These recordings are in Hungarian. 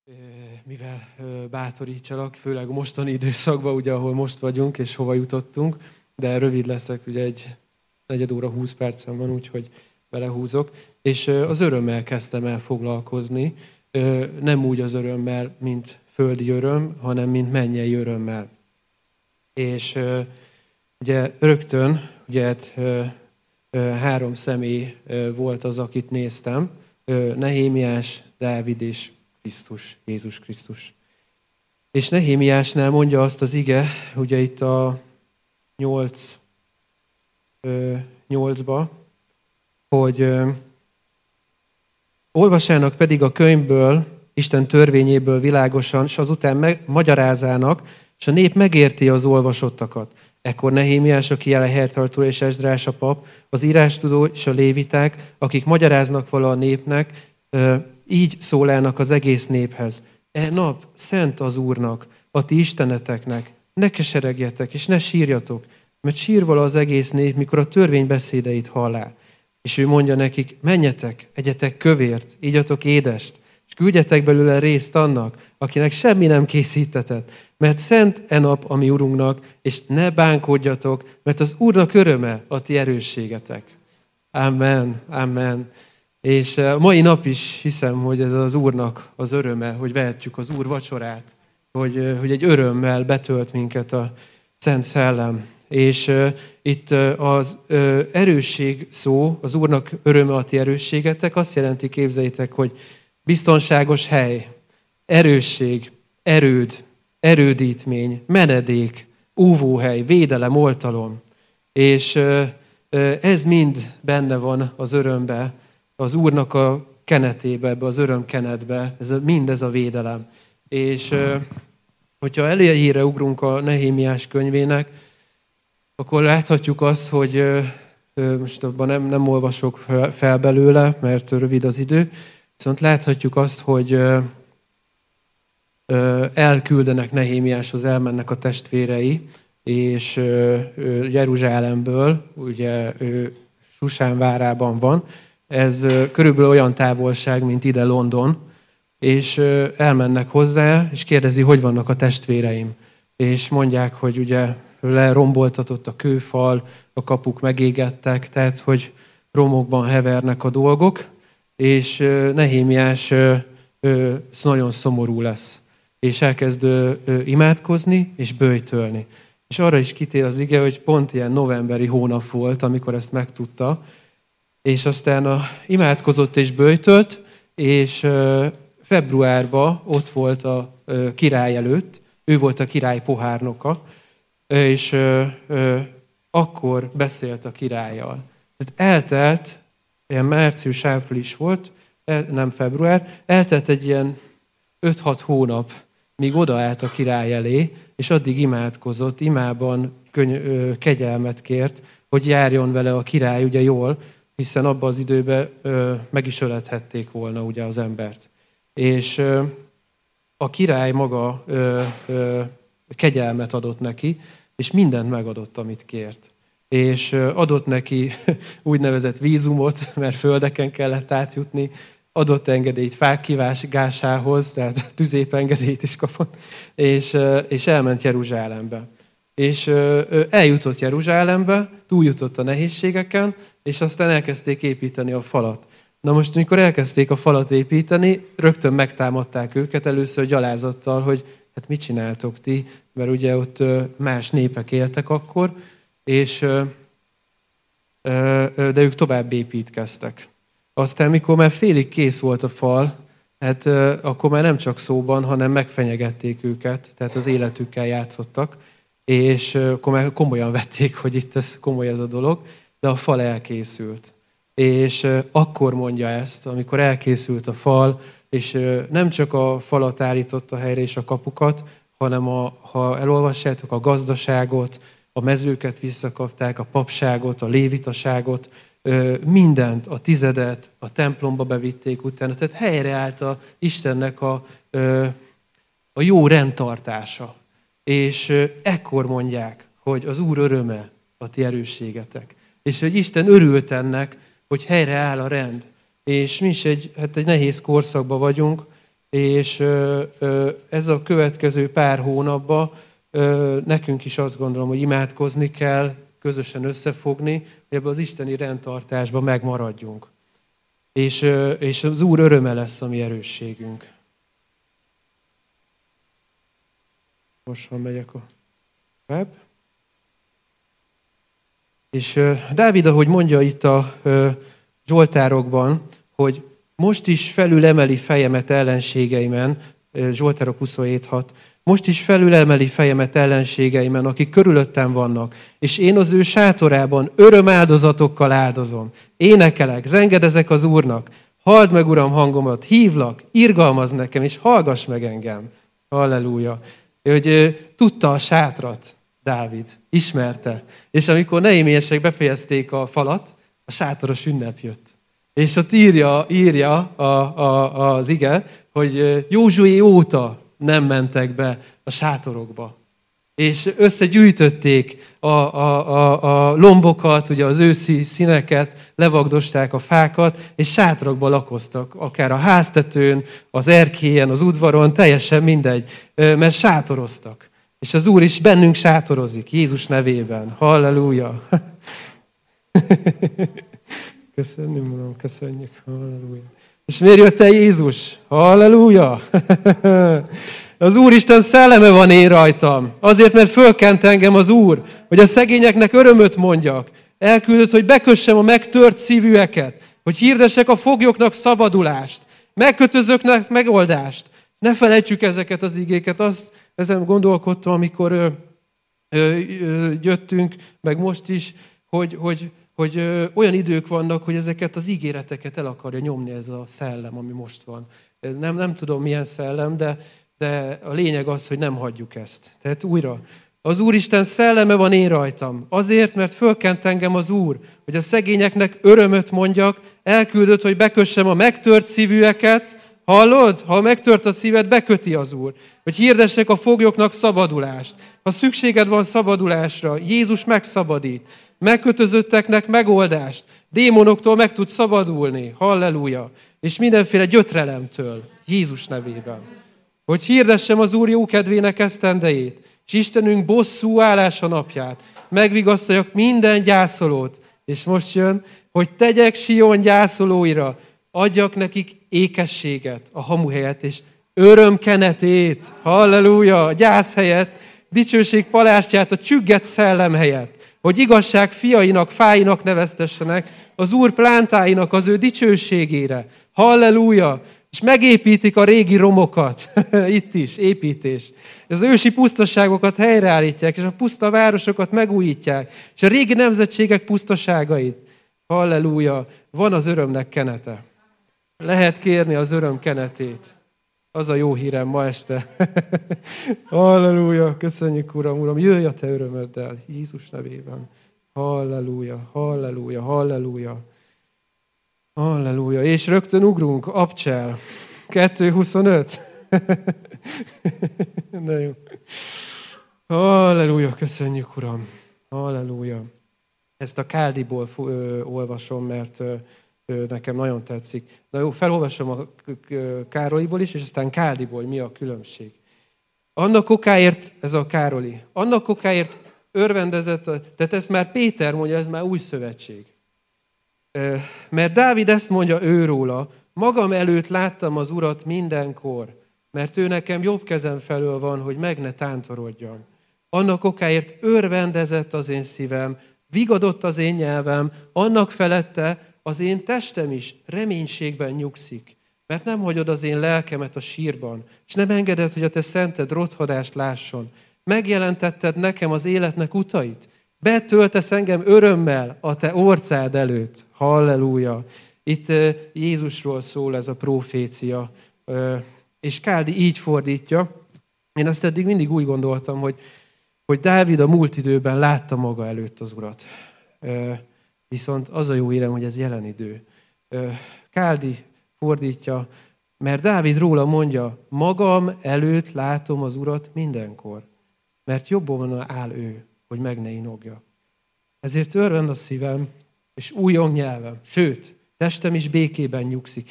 mivel bátorítsalak, főleg a mostani időszakban, ugye, ahol most vagyunk, és hova jutottunk, de rövid leszek, ugye egy 4 óra 20 percem van, úgyhogy belehúzok. És az örömmel kezdtem el foglalkozni, nem úgy az örömmel, mint földi öröm, hanem mint mennyei örömmel. És ugye rögtön, ugye 3 személy volt az, akit néztem, Nehémiás, Dávid és Krisztus, Jézus Krisztus. És Nehémiásnál mondja azt az ige, ugye itt a 8-ba, hogy olvasának pedig a könyvből, Isten törvényéből világosan, és azután magyarázának, és a nép megérti az olvasottakat. Ekkor Nehémiás, aki jelen helytartó és Esdrás a pap, az írástudó és a léviták, akik magyaráznak vala a népnek, így szólálnak az egész néphez. E nap szent az Úrnak, a ti isteneteknek, ne keseregjetek és ne sírjatok, mert sír vala az egész nép, mikor a törvény beszédeit hallá. És ő mondja nekik, menjetek, egyetek kövért, ígyatok édest, és küldjetek belőle részt annak, akinek semmi nem készítetett, mert szent e nap a mi Urunknak, és ne bánkodjatok, mert az Úrnak öröme a ti erősségetek. Amen, amen. És mai nap is hiszem, hogy ez az Úrnak az öröme, hogy vehetjük az Úr vacsorát, hogy egy örömmel betölt minket a Szent Szellem. És itt az erősség szó, az Úrnak öröme a ti erősségetek, azt jelenti, képzeljétek, hogy biztonságos hely, erősség, erőd, erődítmény, menedék, óvóhely, védelem, oltalom. És ez mind benne van az örömbe, az Úrnak a kenetébe, ebbe az örömkenetbe, mindez a védelem. És hogyha elejére ugrunk a Nehémiás könyvének, akkor láthatjuk azt, hogy most abban nem olvasok fel belőle, mert rövid az idő, viszont láthatjuk azt, hogy elküldenek Nehémiáshoz, elmennek a testvérei, és Jeruzsálemből, ugye Susán várában van, ez körülbelül olyan távolság, mint ide London, és elmennek hozzá, és kérdezi, hogy vannak a testvéreim. És mondják, hogy ugye leromboltatott a kőfal, a kapuk megégettek, tehát hogy romokban hevernek a dolgok, és Nehémiás nagyon szomorú lesz, és elkezd imádkozni és böjtölni. És arra is kitér az ige, hogy pont ilyen novemberi hónap volt, amikor ezt megtudta, és aztán imádkozott és böjtölt, és februárban ott volt a király előtt, ő volt a király pohárnoka, és akkor beszélt a királlyal. Tehát eltelt, ilyen március-április volt, nem február, eltelt egy ilyen 5-6 hónap, míg odaállt a király elé, és addig imádkozott, imában kegyelmet kért, hogy járjon vele a király ugye jól, hiszen abban az időben meg is ölethették volna ugye az embert. És a király maga kegyelmet adott neki, és mindent megadott, amit kért. És adott neki úgynevezett vízumot, mert földeken kellett átjutni, adott engedélyt fák kivágásához, tehát tüzépengedélyt is kapott, és elment Jeruzsálembe. És eljutott Jeruzsálembe, túljutott a nehézségeken, és aztán elkezdték építeni a falat. Na most, amikor elkezdték a falat építeni, rögtön megtámadták őket először gyalázattal, hogy hát mit csináltok ti, mert ugye ott más népek éltek akkor, de ők tovább építkeztek. Aztán, mikor már félig kész volt a fal, hát akkor már nem csak szóban, hanem megfenyegették őket, tehát az életükkel játszottak, és akkor már komolyan vették, hogy itt ez komoly ez a dolog, de a fal elkészült. És akkor mondja ezt, amikor elkészült a fal, és nem csak a falat állította helyre és a kapukat, hanem ha elolvassátok a gazdaságot, a mezőket visszakapták, a papságot, a lévitaságot, mindent, a tizedet, a templomba bevitték utána. Tehát helyreállt a Istennek a jó rendtartása. És ekkor mondják, hogy az Úr öröme a ti erősségetek. És hogy Isten örült ennek, hogy helyreáll a rend. És mi is egy nehéz korszakban vagyunk, És ez a következő pár hónapban nekünk is azt gondolom, hogy imádkozni kell, közösen összefogni, hogy ebben az isteni rendtartásban megmaradjunk. És az Úr öröme lesz a mi erősségünk. Most megyek a web. És Dávid, ahogy mondja itt a Zsoltárokban, hogy most is felülemeli fejemet ellenségeimen, Zsoltárok 27.6, most is felülemeli fejemet ellenségeimen, akik körülöttem vannak, és én az ő sátorában örömáldozatokkal áldozom. Énekelek, zengedezek az Úrnak, halld meg, Uram, hangomat, hívlak, irgalmazz nekem, és hallgass meg engem. Halleluja. Hogy tudta a sátrat, Dávid, ismerte. És amikor nehémiesek befejezték a falat, a sátoros ünnep jött. És ott írja az ige, hogy Józsué óta nem mentek be a sátorokba. És összegyűjtötték a lombokat, ugye az őszi színeket, levagdosták a fákat, és sátorokba lakoztak. Akár a háztetőn, az erkélyen, az udvaron, teljesen mindegy, mert sátoroztak. És az Úr is bennünk sátorozik, Jézus nevében. Halleluja! Köszönjük, Uram, köszönjük. Halleluja! És miért jött el Jézus? Halleluja! Az Úristen szelleme van én rajtam. Azért, mert fölkent engem az Úr, hogy a szegényeknek örömöt mondjak. Elküldött, hogy bekössem a megtört szívűeket, hogy hirdessek a foglyoknak szabadulást, megkötözöknek megoldást. Ne felejtsük ezeket az igéket. Ezen gondolkodtam, amikor jöttünk, meg most is, hogy olyan idők vannak, hogy ezeket az ígéreteket el akarja nyomni ez a szellem, ami most van. Nem tudom, milyen szellem, de a lényeg az, hogy nem hagyjuk ezt. Tehát újra, az Úristen szelleme van én rajtam. Azért, mert fölkent engem az Úr, hogy a szegényeknek örömöt mondjak, elküldött, hogy bekössem a megtört szívűeket. Hallod? Ha megtört a szíved, beköti az Úr. Hogy hirdessek a foglyoknak szabadulást. Ha szükséged van szabadulásra, Jézus megszabadít. Megkötözötteknek megoldást. Démonoktól meg tud szabadulni. Halleluja. És mindenféle gyötrelemtől. Jézus nevében. Hogy hirdessem az Úr jókedvének esztendejét. És Istenünk bosszú állása napját. Megvigasztaljak minden gyászolót. És most jön, hogy tegyek Sion gyászolóira. Adjak nekik ékességet, a hamu helyett, és örömkenetét, halleluja, a gyász helyett, dicsőség palástját, a csüggett szellem helyett, hogy igazság fiainak, fáinak neveztessenek, az Úr plántáinak az ő dicsőségére, halleluja, és megépítik a régi romokat, itt is, építés. Az ősi pusztaságokat helyreállítják, és a puszta városokat megújítják, és a régi nemzetségek pusztaságait, halleluja, van az örömnek kenete. Lehet kérni az öröm kenetét. Az a jó hírem ma este. Halleluja, köszönjük Uram, jöjj a te örömöddel, Jézus nevében. Halleluja, halleluja, halleluja. Halleluja, és rögtön ugrunk, Abcsel, 2.25. Na jó. Halleluja, köszönjük Uram. Halleluja. Ezt a Káldiból olvasom, mert nekem nagyon tetszik. Na jó, felolvasom a Károlyból is, és aztán Káldiból mi a különbség. Annak okáért, ez a Károli, annak okáért örvendezett, tehát ezt már Péter mondja, ez már új szövetség. Mert Dávid ezt mondja őróla, magam előtt láttam az Urat mindenkor, mert ő nekem jobb kezem felől van, hogy meg ne tántorodjam. Annak okáért örvendezett az én szívem, vigadott az én nyelvem, annak felette az én testem is reménységben nyugszik, mert nem hagyod az én lelkemet a sírban, és nem engeded, hogy a te szented rothadást lásson. Megjelentetted nekem az életnek utait, betöltesz engem örömmel a te orcád előtt. Halleluja! Itt Jézusról szól ez a profécia, és Káldi így fordítja. Én azt eddig mindig úgy gondoltam, hogy Dávid a múlt időben látta maga előtt az Urat. Viszont az a jó hírem, hogy ez jelen idő. Káldi fordítja, mert Dávid róla mondja, magam előtt látom az Urat mindenkor, mert jobban áll ő, hogy meg ne inogja. Ezért örvend a szívem, és újjon nyelvem, sőt, testem is békében nyugszik el,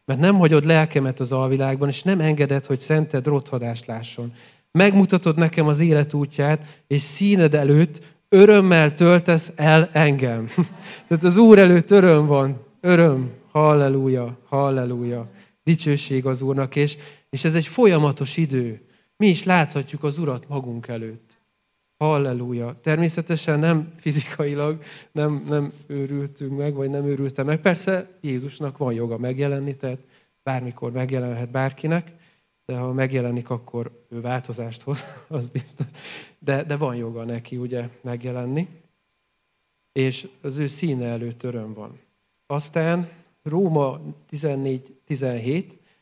mert nem hagyod lelkemet az alvilágban, és nem engeded, hogy szented rothadást lásson. Megmutatod nekem az élet útját, és színed előtt örömmel töltesz el engem. Tehát az Úr előtt öröm van. Öröm. Halleluja. Halleluja. Dicsőség az Úrnak, és ez egy folyamatos idő. Mi is láthatjuk az Urat magunk előtt. Halleluja. Természetesen nem fizikailag, nem őrültünk meg, vagy nem őrültem meg. Persze Jézusnak van joga megjelenni, tehát bármikor megjelenhet bárkinek, de ha megjelenik, akkor ő változást hoz, az biztos. De van joga neki ugye megjelenni, és az ő színe előtt öröm van. Aztán Róma 14-17,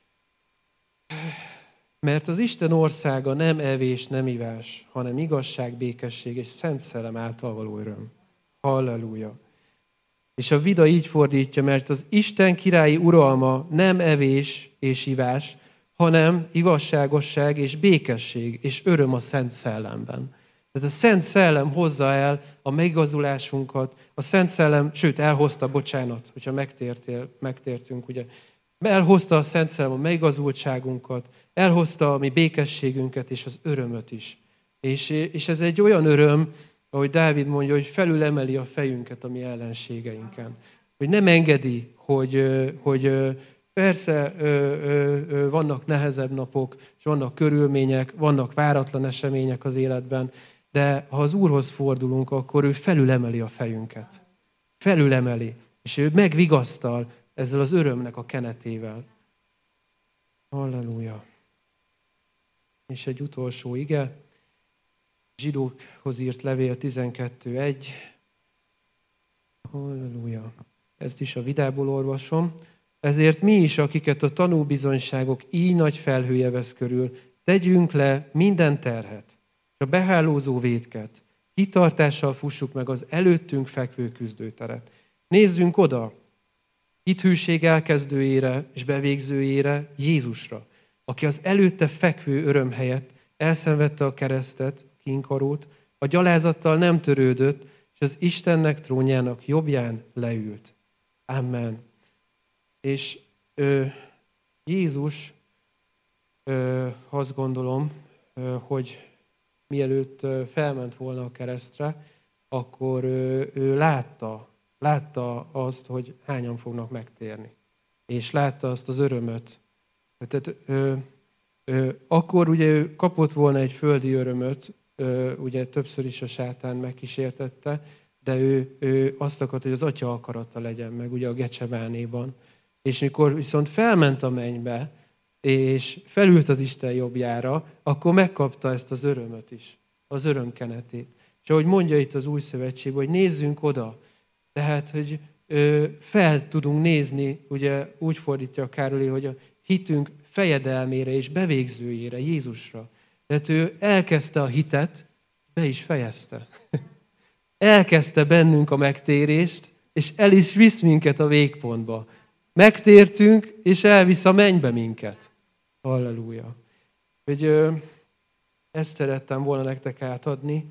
mert az Isten országa nem evés, nem ivás, hanem igazság, békesség és szent szellem által való öröm. Halleluja. És a vida így fordítja, mert az Isten királyi uralma nem evés és ivás, hanem igazságosság és békesség és öröm a Szent Szellemben. Tehát a Szent Szellem hozza el a megigazulásunkat, a Szent Szellem, sőt elhozta, bocsánat, hogyha megtértünk, ugye, elhozta a Szent Szellem a megigazultságunkat, elhozta a mi békességünket és az örömöt is. És ez egy olyan öröm, ahogy Dávid mondja, hogy felülemeli a fejünket a mi ellenségeinken. Hogy nem engedi, hogy persze vannak nehezebb napok, és vannak körülmények, vannak váratlan események az életben, de ha az Úrhoz fordulunk, akkor ő felülemeli a fejünket. Felülemeli, és ő megvigasztal ezzel az örömnek a kenetével. Halleluja. És egy utolsó ige, Zsidókhoz írt levél 12.1. Halleluja. Ezt is a vidából olvasom. Ezért mi is, akiket a tanúbizonyságok így nagy felhője vesz körül, tegyünk le minden terhet, és a behálózó vétket, kitartással fussuk meg az előttünk fekvő küzdőteret. Nézzünk oda, hithűség elkezdőjére és bevégzőjére, Jézusra, aki az előtte fekvő öröm helyett elszenvedte a keresztet, kínkarót, a gyalázattal nem törődött, és az Istennek trónjának jobbján leült. Amen. És Jézus, azt gondolom, hogy mielőtt felment volna a keresztre, akkor ő látta azt, hogy hányan fognak megtérni. És látta azt az örömöt. Tehát, akkor ugye ő kapott volna egy földi örömöt, ugye többször is a sátán megkísértette, de ő azt akart, hogy az Atya akarata legyen meg, ugye a Gecsemánéban. És mikor viszont felment a mennybe, és felült az Isten jobbjára, akkor megkapta ezt az örömöt is, az örömkenetét. És ahogy mondja itt az Új Szövetségben, hogy nézzünk oda, tehát, hogy fel tudunk nézni, ugye úgy fordítja a Károli, hogy a hitünk fejedelmére és bevégzőjére, Jézusra. Tehát ő elkezdte a hitet, be is fejezte. Elkezdte bennünk a megtérést, és el is visz minket a végpontba. Megtértünk, és elvisz a mennybe minket. Halleluja. Hogy ezt szerettem volna nektek átadni,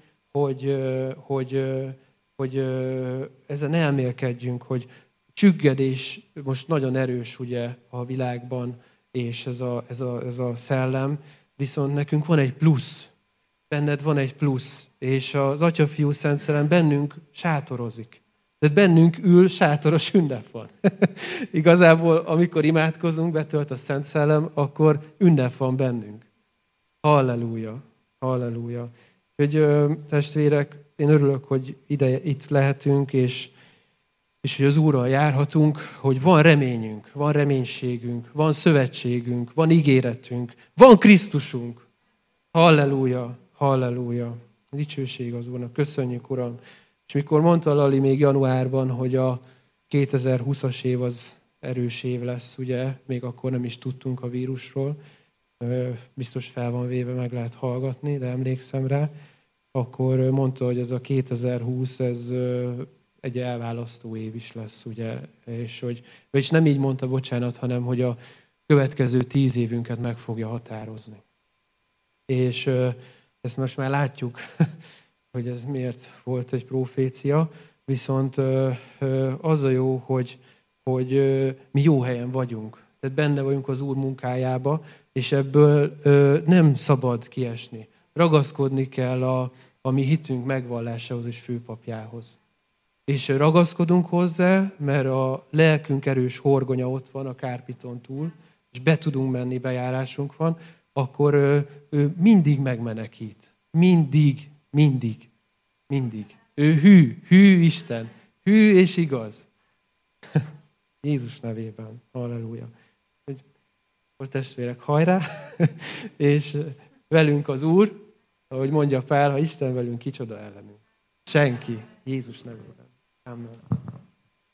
hogy ezen elmélkedjünk, hogy csüggedés most nagyon erős ugye a világban, és ez a szellem, viszont nekünk van egy plusz. Benned van egy plusz, és az Atya, Fiú, Szent Szellem bennünk sátorozik. Tehát bennünk ül, sátoros ünnep van. Igazából, amikor imádkozunk, betölt a Szent Szellem, akkor ünnep van bennünk. Halleluja, halleluja. Úgyhogy testvérek, én örülök, hogy itt lehetünk, és hogy az Úrral járhatunk, hogy van reményünk, van reménységünk, van szövetségünk, van ígéretünk, van Krisztusunk. Halleluja, halleluja. Dicsőség az Úrnak. Köszönjük, Uram. És mikor mondta Lali még januárban, hogy a 2020-as év az erős év lesz, ugye, még akkor nem is tudtunk a vírusról, biztos fel van véve, meg lehet hallgatni, de emlékszem rá, akkor mondta, hogy ez a 2020, ez egy elválasztó év is lesz, ugye, és nem így mondta, bocsánat, hanem hogy a következő 10 évünket meg fogja határozni. És ezt most már látjuk, hogy ez miért volt egy profécia, viszont az a jó, hogy mi jó helyen vagyunk. Tehát benne vagyunk az Úr munkájába, és ebből nem szabad kiesni. Ragaszkodni kell a mi hitünk megvallásához és főpapjához. És ragaszkodunk hozzá, mert a lelkünk erős horgonya ott van a kárpiton túl, és be tudunk menni, bejárásunk van, akkor ő mindig megmenekít. Mindig, mindig, mindig. Ő hű Isten, hű és igaz. Jézus nevében. Halleluja. Akkor testvérek, hajrá! És velünk az Úr, ahogy mondja Pál, ha Isten velünk, kicsoda ellenünk. Senki. Jézus nevében. Amen.